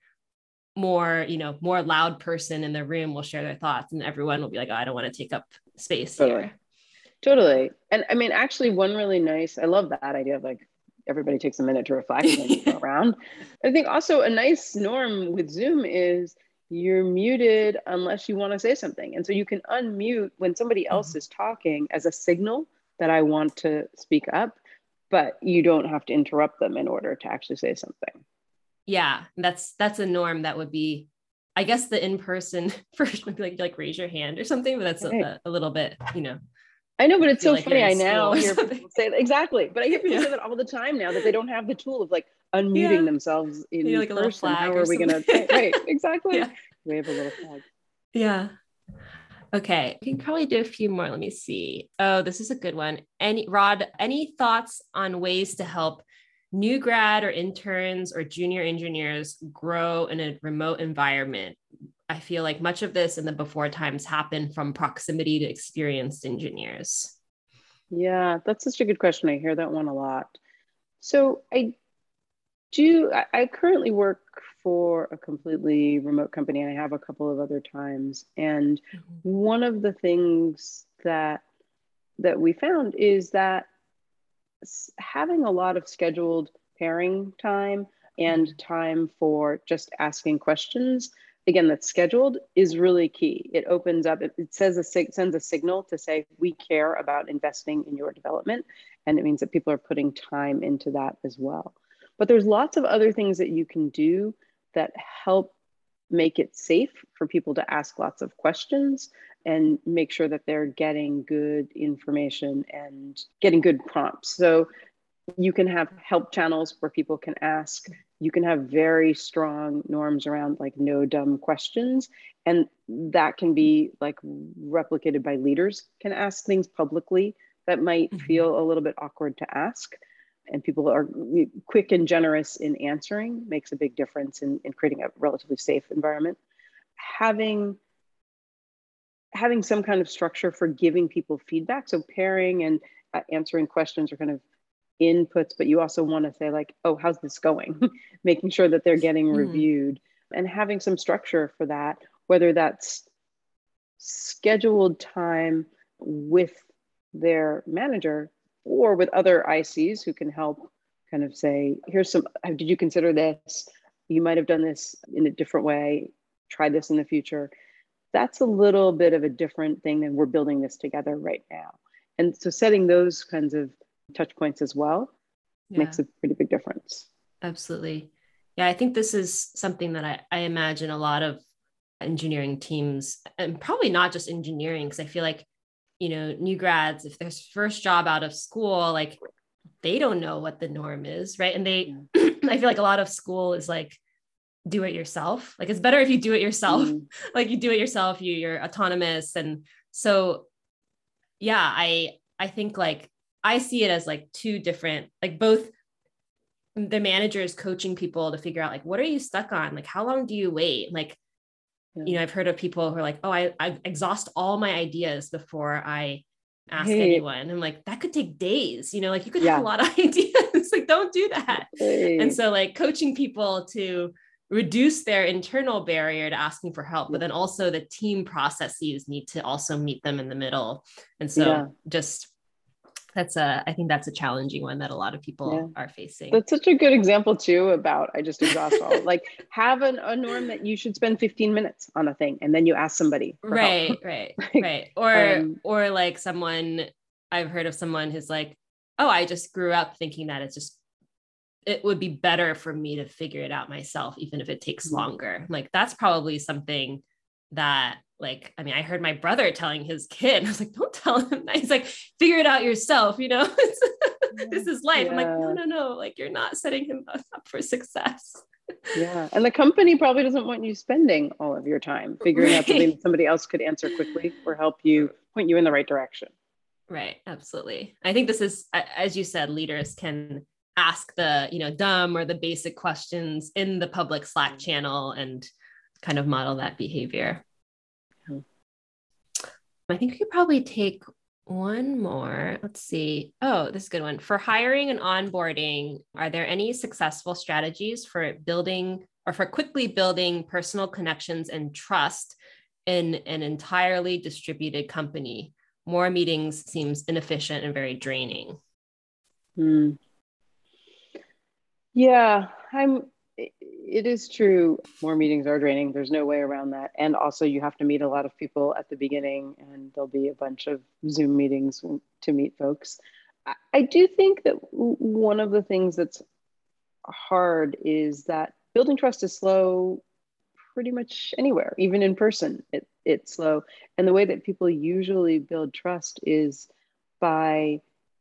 Speaker 1: more, you know, more loud person in the room will share their thoughts and everyone will be like, oh, I don't want to take up space
Speaker 2: totally.
Speaker 1: here.
Speaker 2: Totally. And I mean, actually one really nice, I love that idea of like, everybody takes a minute to reflect and then go around. I think also a nice norm with Zoom is you're muted unless you want to say something. And so you can unmute when somebody else mm-hmm. is talking as a signal that I want to speak up, but you don't have to interrupt them in order to actually say something.
Speaker 1: Yeah, that's that's a norm that would be, I guess the in-person first would be like, like raise your hand or something, but that's right. a, a little bit, you know.
Speaker 2: I know, but it's so like funny. I now hear people say that, exactly, but I hear people yeah. say that all the time now that they don't have the tool of like unmuting
Speaker 1: Yeah.
Speaker 2: themselves
Speaker 1: You know,
Speaker 2: in
Speaker 1: like a little
Speaker 2: person. How
Speaker 1: flag or
Speaker 2: are we going
Speaker 1: something.
Speaker 2: to, right, exactly.
Speaker 1: Yeah.
Speaker 2: Wave a little flag.
Speaker 1: Yeah. Okay. We can probably do a few more. Let me see. Oh, this is a good one. Any Rod, any thoughts on ways to help new grad or interns or junior engineers grow in a remote environment? I feel like much of this in the before times happened from proximity to experienced engineers.
Speaker 2: Yeah, that's such a good question. I hear that one a lot. So I do, I, I currently work for a completely remote company, and I have a couple of other times. And
Speaker 1: Mhm.
Speaker 2: one of the things that that we found is that having a lot of scheduled pairing time and time for just asking questions, again, that's scheduled, is really key. It opens up, it, it says a sends a signal to say we care about investing in your development, and it means that people are putting time into that as well. But there's lots of other things that you can do that help make it safe for people to ask lots of questions and make sure that they're getting good information and getting good prompts. So you can have help channels where people can ask. You can have very strong norms around like no dumb questions. And that can be like replicated by leaders, can ask things publicly that might
Speaker 1: Mhm.
Speaker 2: feel a little bit awkward to ask. And people are quick and generous in answering makes a big difference in, in creating a relatively safe environment. Having having some kind of structure for giving people feedback. So pairing and uh, answering questions are kind of inputs, but you also want to say like, oh, how's this going? Making sure that they're getting
Speaker 1: Mhm.
Speaker 2: reviewed and having some structure for that, whether that's scheduled time with their manager or with other I Cs who can help kind of say, here's some, did you consider this? You might have done this in a different way. Try this in the future. That's a little bit of a different thing than we're building this together right now. And so setting those kinds of touch points as well
Speaker 1: Yeah.
Speaker 2: makes a pretty big difference.
Speaker 1: Absolutely. Yeah, I think this is something that I, I imagine a lot of engineering teams, and probably not just engineering, because I feel like, you know, new grads, if their first job out of school, like they don't know what the norm is, right? And they,
Speaker 2: Yeah.
Speaker 1: I feel like a lot of school is like, do it yourself. Like it's better if you do it yourself.
Speaker 2: Mm.
Speaker 1: Like you do it yourself, you, you're autonomous. And so, yeah, I, I think like, I see it as like two different, like both the manager is coaching people to figure out like what are you stuck on, like how long do you wait, like
Speaker 2: Yeah.
Speaker 1: you know I've heard of people who are like, oh I, I exhaust all my ideas before I ask
Speaker 2: Right.
Speaker 1: anyone. I'm like, that could take days, you know like you could have a
Speaker 2: Yeah.
Speaker 1: lot of ideas. Like don't do that. And
Speaker 2: Right.
Speaker 1: so like coaching people to reduce their internal barrier to asking for help, but
Speaker 2: Yeah.
Speaker 1: then also the team processes need to also meet them in the middle. And
Speaker 2: Yeah.
Speaker 1: so just that's a I think that's a challenging one that a lot of
Speaker 2: Yeah.
Speaker 1: people are facing.
Speaker 2: That's such a good example too about I just exhaust all. Like have an, a norm that you should spend fifteen minutes on a thing and then you ask somebody for help.
Speaker 1: Right, right,
Speaker 2: Like,
Speaker 1: right. Or
Speaker 2: um,
Speaker 1: or like someone, I've heard of someone who's like, oh, I just grew up thinking that it's just it would be better for me to figure it out myself, even if it takes longer. Like that's probably something that like, I mean, I heard my brother telling his kid, I was like, don't tell him that. He's like, figure it out yourself, you know, this is life. I'm like, no,
Speaker 2: yeah.
Speaker 1: no, no, like you're not setting him up for success.
Speaker 2: Yeah. And the company probably doesn't want you spending all of your time figuring out something
Speaker 1: Right.
Speaker 2: that somebody else could answer quickly or help you point you in the right direction.
Speaker 1: Right, absolutely. I think this is, as you said, leaders can ask the, you know, dumb or the basic questions in the public Slack channel and kind of model that behavior.
Speaker 2: Yeah.
Speaker 1: I think we could probably take one more. Let's see. Oh, this is a good one. For hiring and onboarding, are there any successful strategies for building or for quickly building personal connections and trust in an entirely distributed company? More meetings seems inefficient and very draining.
Speaker 2: Hmm. Yeah, I'm it is true. More meetings are draining. There's no way around that. And also you have to meet a lot of people at the beginning and there'll be a bunch of Zoom meetings to meet folks. I, I do think that one of the things that's hard is that building trust is slow pretty much anywhere, even in person. It, it's slow. And the way that people usually build trust is by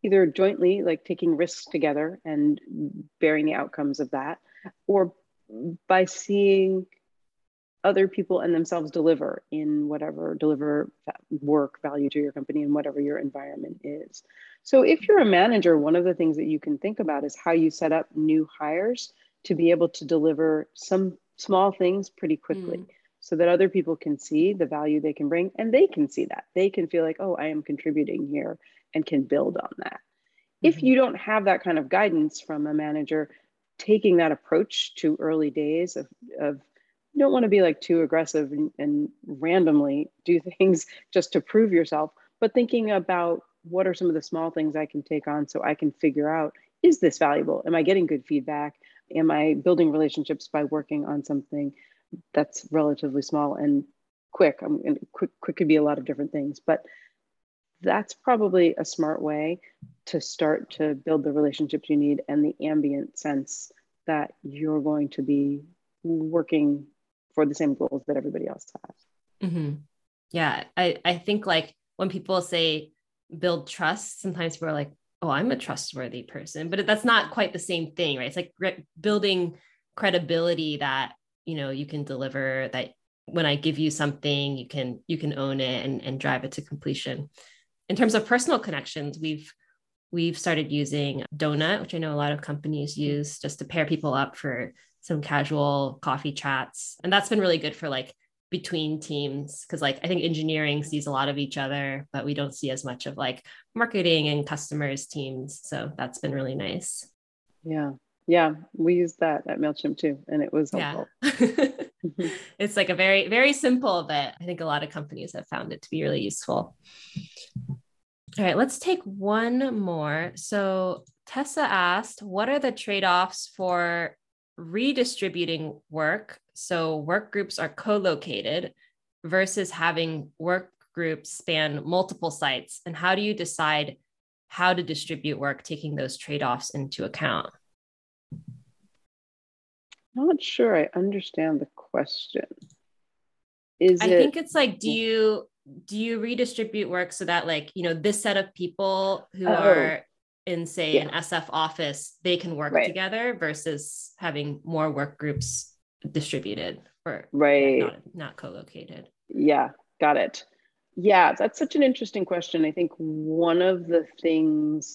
Speaker 2: either jointly, like taking risks together and bearing the outcomes of that, or by seeing other people and themselves deliver in whatever, deliver work value to your company in whatever your environment is. So if you're a manager, one of the things that you can think about is how you set up new hires to be able to deliver some small things pretty quickly. Mm. So that other people can see the value they can bring, and they can see that. They can feel like, oh, I am contributing here, and can build on that. Mm-hmm. If you don't have that kind of guidance from a manager, taking that approach to early days of, of you don't want to be like too aggressive and, and randomly do things just to prove yourself, but thinking about what are some of the small things I can take on so I can figure out, is this valuable? Am I getting good feedback? Am I building relationships by working on something that's relatively small and quick? I'm and quick, quick could be a lot of different things, but that's probably a smart way to start to build the relationships you need and the ambient sense that you're going to be working for the same goals that everybody else has.
Speaker 1: Mm-hmm. Yeah, I, I think like when people say build trust, sometimes we're like, oh, I'm a trustworthy person, but that's not quite the same thing, right? It's like re- building credibility that, you know, you can deliver, that when I give you something, you can, you can own it and, and drive it to completion. In terms of personal connections, we've, we've started using Donut, which I know a lot of companies use just to pair people up for some casual coffee chats. And that's been really good for like between teams. Cause like, I think engineering sees a lot of each other, but we don't see as much of like marketing and customers teams. So that's been really nice.
Speaker 2: Yeah. Yeah. We used that at MailChimp too. And it was helpful.
Speaker 1: Yeah. It's like a very, very simple, but I think a lot of companies have found it to be really useful. All right, let's take one more. So Tessa asked, what are the trade-offs for redistributing work so work groups are co-located versus having work groups span multiple sites? And how do you decide how to distribute work, taking those trade-offs into account?
Speaker 2: Not sure I understand the question. Is
Speaker 1: I
Speaker 2: it...
Speaker 1: think it's like, do you do you redistribute work so that like, you know, this set of people who oh. are in, say, yeah. an S F office, they can work right. together versus having more work groups distributed or
Speaker 2: right.
Speaker 1: not, not co-located?
Speaker 2: Yeah, got it. Yeah, that's such an interesting question. I think one of the things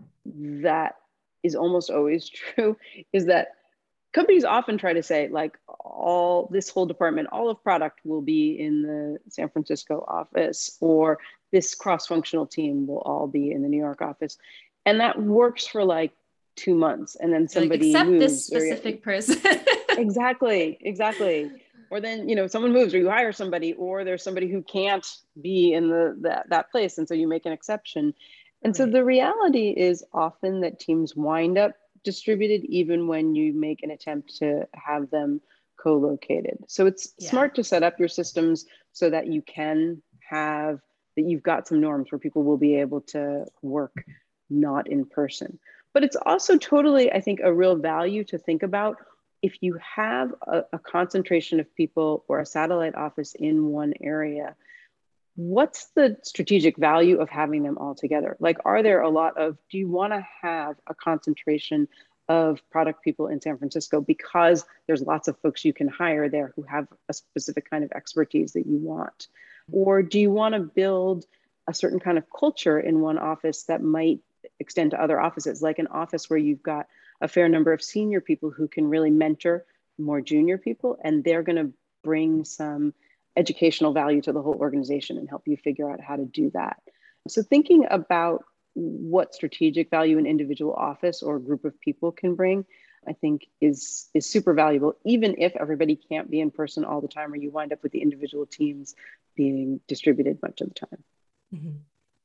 Speaker 2: that is almost always true is that companies often try to say like all this whole department, all of product will be in the San Francisco office, or this cross-functional team will all be in the New York office. And that works for like two months. And then somebody
Speaker 1: like, except
Speaker 2: moves.
Speaker 1: this specific or, person.
Speaker 2: exactly, exactly. Or then, you know, someone moves or you hire somebody, or there's somebody who can't be in the that, that place. And so you make an exception. And right. so the reality is often that teams wind up distributed even when you make an attempt to have them co-located. So it's yeah. smart to set up your systems so that you can have, that you've got some norms where people will be able to work not in person. But it's also totally, I think, a real value to think about if you have a, a concentration of people or a satellite office in one area. What's the strategic value of having them all together? Like, are there a lot of, do you want to have a concentration of product people in San Francisco because there's lots of folks you can hire there who have a specific kind of expertise that you want? Or do you want to build a certain kind of culture in one office that might extend to other offices, like an office where you've got a fair number of senior people who can really mentor more junior people, and they're going to bring some educational value to the whole organization and help you figure out how to do that. So thinking about what strategic value an individual office or group of people can bring, I think is, is super valuable, even if everybody can't be in person all the time, or you wind up with the individual teams being distributed much of the time.
Speaker 1: Mm-hmm.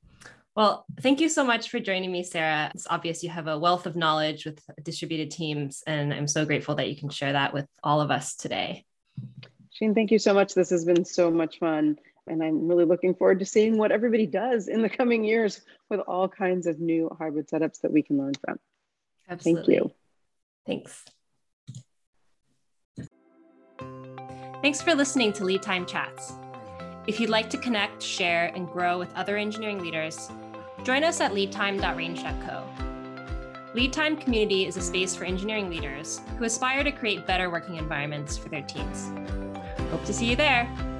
Speaker 1: Well, thank you so much for joining me, Sarah. It's obvious you have a wealth of knowledge with distributed teams, and I'm so grateful that you can share that with all of us today.
Speaker 2: Shane, thank you so much. This has been so much fun. And I'm really looking forward to seeing what everybody does in the coming years with all kinds of new hybrid setups that we can learn from.
Speaker 1: Absolutely.
Speaker 2: Thank you.
Speaker 1: Thanks. Thanks for listening to Lead Time Chats. If you'd like to connect, share, and grow with other engineering leaders, Join us at leadtime dot range dot co. LeadTime Community is a space for engineering leaders who aspire to create better working environments for their teams. Hope to see you there.